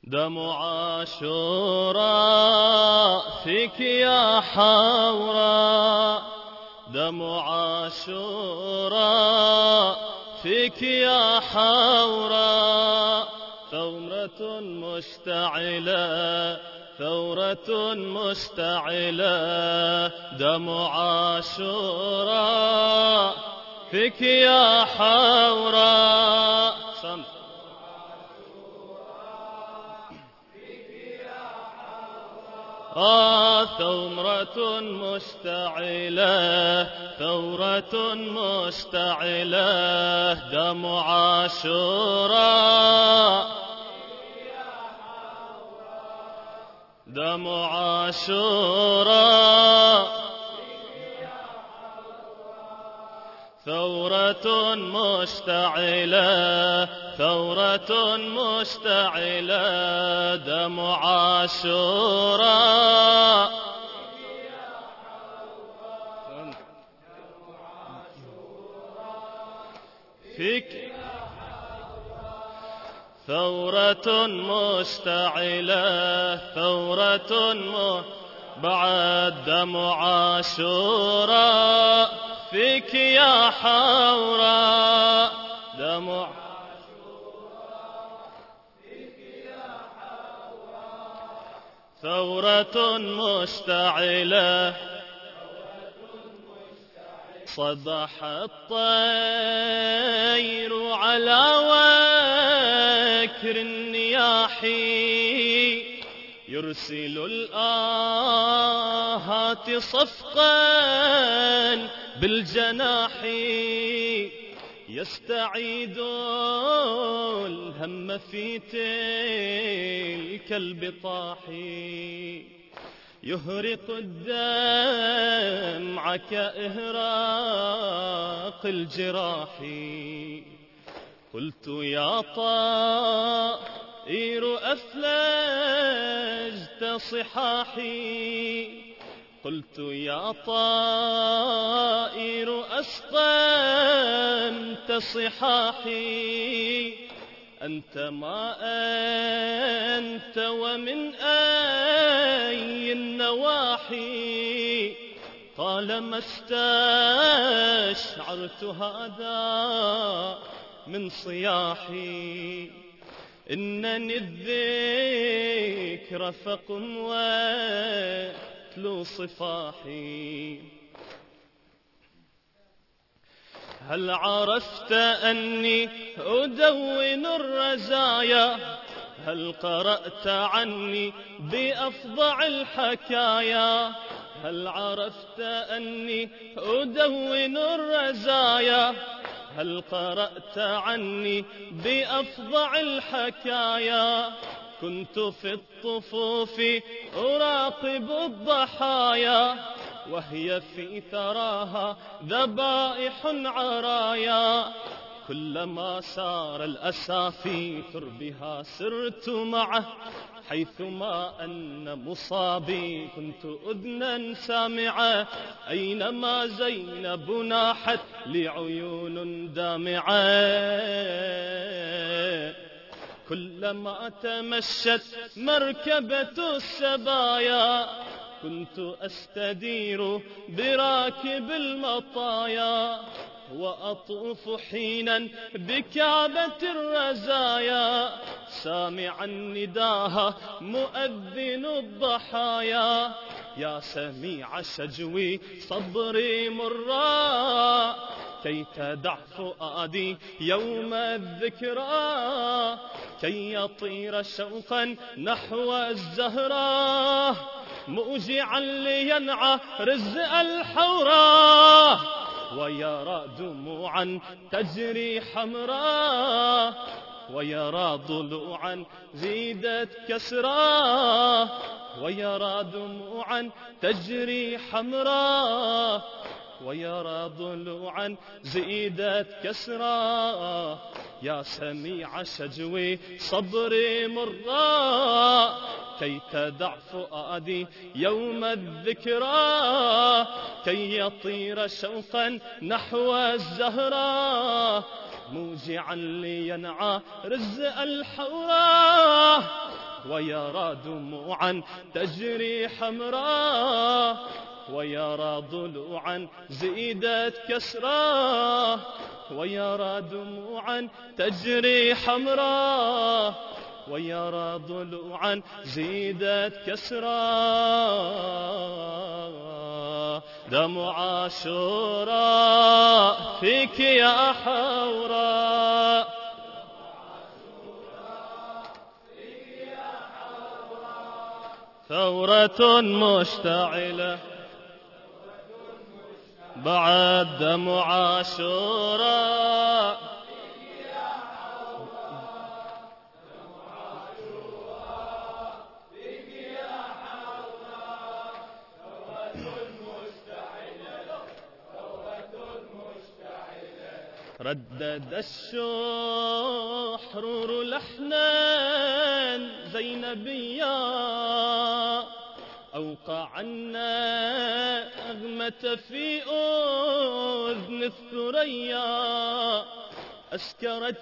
دمع عاشوراء فيك يا حوراء، دمع عاشوراء فيك يا حوراء، ثورة مشتعلة ثورة مشتعلة، دمع عاشوراء فيك يا حوراء. ثورة مشتعلة ثورة مشتعلة، دمع عاشوراء دمع عاشوراء، ثورة مشتعلة ثورة مشتعلة، دمع عاشوراء فيك، ثورة مشتعلة ثورة بعد دمع عاشوراء فيك يا حوراء، دمع ثورة مشتعلة، صبح الطير على وكر النياحي، يرسل الآهات صفقا بالجناح، يستعيد الهم في تلك البطاح، يهرق الدمع كإهراق الجراح. قلت يا طائر أفلجت صحاحي، قلت يا طائر أسقمت صحاحي، أنت ما أنت ومن أي النواحي، طالما استشعرت هذا من صياحي، إنني الذكر فقم واتلو صفاحي. هل عرفت أني أدون الرزايا؟ هل قرأت عني بأفظع الحكايا؟ هل عرفت أني أدون الرزايا؟ هل قرأت عني بأفظع الحكايا؟ كنت في الطفوف أراقب الضحايا، وهي في ثراها ذبائح عرايا، كلما سار الأسى في تربها سرت معه، حيثما أن مصابي كنت أذنا سامعة، أينما زينب ناحت لعيون دامعة، كلما تمشت مركبة السبايا كنت أستدير براكب المطايا، وأطوف حينا بكعبة الرزايا، سامعا نداها مؤذن الضحايا، يا سميع شجوي صبري مرا، كي تدع فؤادي يوم الذكرى، كي يطير شوقا نحو الزهراء، موجعا لينعى رزء الحوراء، ويرى دموعا تجري حمراء، ويرى ضلوعا زيدت كسرا، ويرى دموعا تجري حمراء، ويرى ضلوعا زيدت كسرا، يا سميع شجوي صبري مرا، كي تدع فؤادي يوم الذكرى، كي يطير شوقا نحو الزهراء، موجعا لينعى رزء الحوراء، ويرى دموعا تجري حمراء، ويرى ضلوعا زيدت كسراه، ويرى دموعا تجري حمراء، ويرى ضلوعا زيدت كسراه. دمع عاشوراء فيك يا حوراء، ثورة مشتعلة بعد دمع عاشوراء. ردد الشحرور لحنا زينبيا، أوقع النغمة في أذن الثريا، أسكرت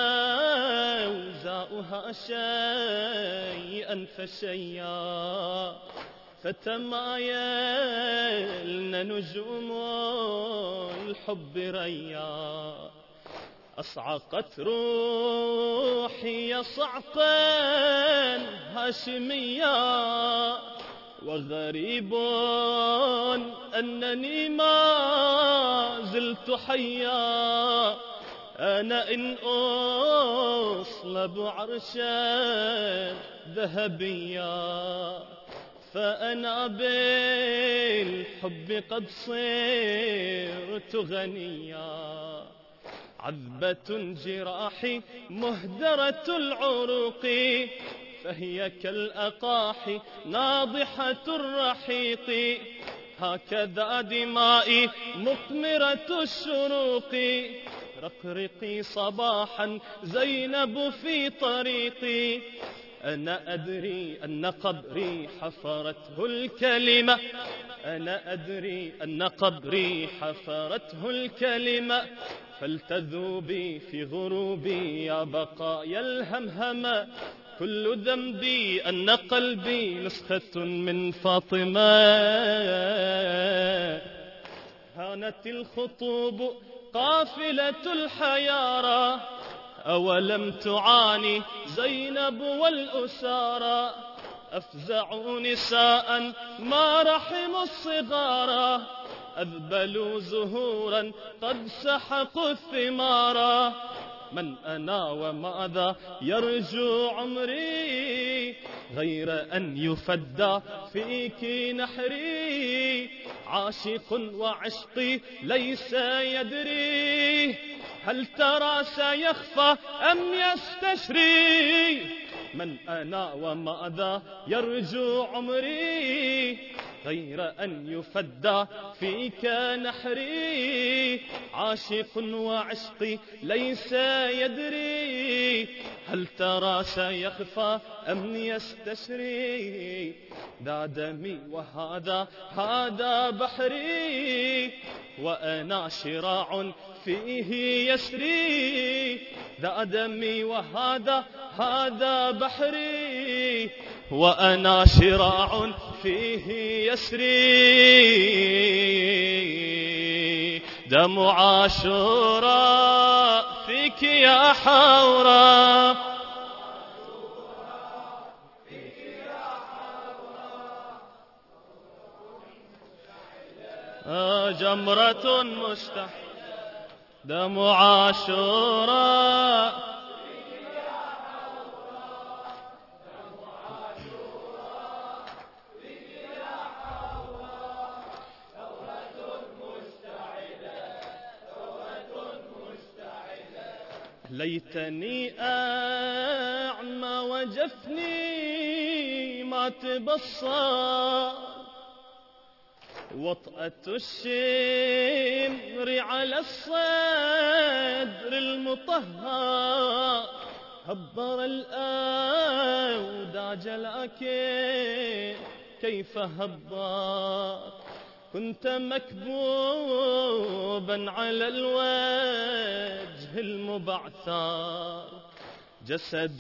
جوزاؤها شيئا فشيا، فتمايلن نجوم الحب ريا. أصعقت روحي صعقا هاشميا، وغريب أنني ما زلت حيا. أنا إن أصلب عرشا ذهبيا، فأنا بالحب قد صرت غنيا. عذبة جراحي مهدرة العروق، فهي كالأقاحي ناضحة الرحيق. هكذا دمائي مقمرة الشروق، رقرقي صباحا زينب في طريقي. أنا أدري أن قبري حفرته الكلمة، أنا أدري أن قبري حفرته الكلمة. فلتذوبي في غروبي يا بقايا الهمهمة، كل ذنبي أن قلبي نسخة من فاطمة. هانت الخطوب قافلة الحيارى، أولم تعاني زينب والأسارى. أفزعوا نساء ما رحموا الصغارى، أذبلوا زهورا قد سحقوا الثمارا. من أنا وماذا يرجو عمري، غير أن يفدى فيك نحري. عاشق وعشقي ليس يدري، هل ترى سيخفى أم يستشري. من أنا وماذا يرجو عمري، غير أن يفدى فيك نحري. عاشق وعشقي ليس يدري، هل ترى سيخفى أم يستشري. ذا دمي هذا بحري، وأنا شراع فيه يسري. ذا دمي هذا بحري، وأنا شراع فيه يسري. دمع عاشوراء فيك يا حوراء، جمرة مشتعلة. دمع عاشوراء ليتني أعمى وجفني ما تبصر، وطأة الشمر على الصدر المطهر. هبر الأوداج لكن كيف هبر، كنت مكبوبا على الوجه المبعثر. جسد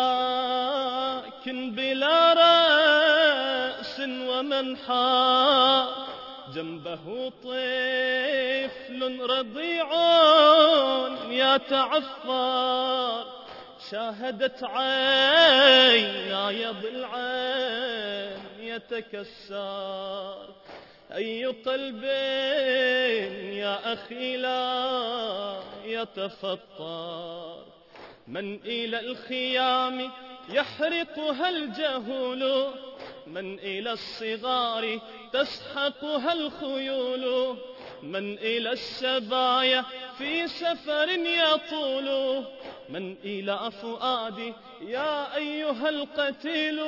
لكن بلا رأس ومنحى، جنبه طفل رضيع يتعفر، شاهدت عيناي ضلعا يتكسر. أي قلب يا أخي لا يتفطر، من إلى الخيام يحرقها الجهول، من إلى الصغار تسحقها الخيول، من إلى السبايا في سفر يطول، من إلى فؤادي يا أيها القتيل.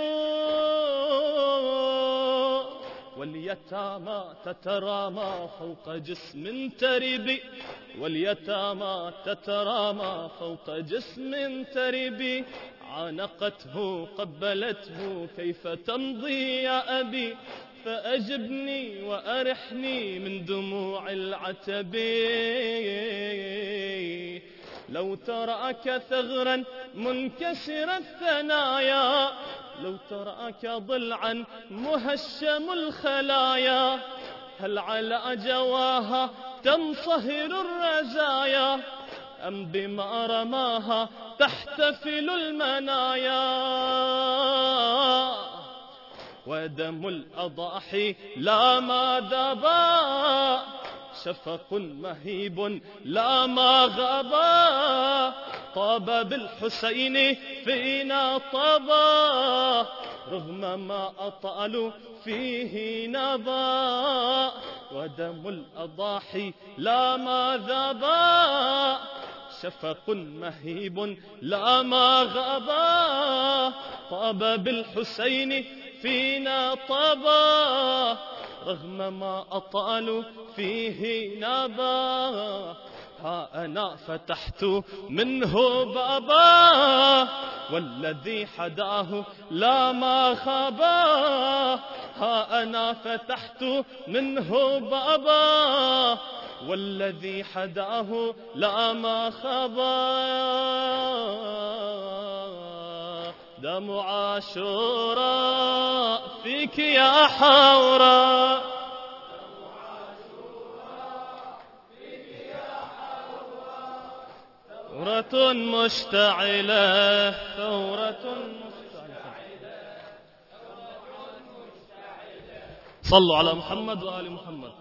واليتامى تترامى فوق جسم تربي، واليتامى تترامى فوق جسم تربي، عانقته قبلته كيف تمضي يا أبي، فأجبني وأرحني من دموع العتب. لو ترأك ثغرا منكسر الثنايا، لو ترأك ضلعا مهشم الخلايا، هل على جواها تنصهر الرزايا، أم بما رماها تحتفل المنايا؟ ودم الأضاحي لا ما ذبا، شفق مهيب لا ما غابا، طاب بالحسين فينا طبا، رغم ما أطالوا فيه نبا. ودم الأضاحي لا ما ذبا، شفق مهيب لا ما غابا، طاب بالحسين فينا طبا، رغم ما أطالوا فيه نبا. ها أنا فتحت منه بابا، والذي حداه لا ما خابا، ها أنا فتحت منه بابا، والذي حداه لا ما خابا. دم عاشوراء فيك يا حوراء، ثورة مشتعلة، ثورة مشتعلة. صلوا على محمد وآل محمد.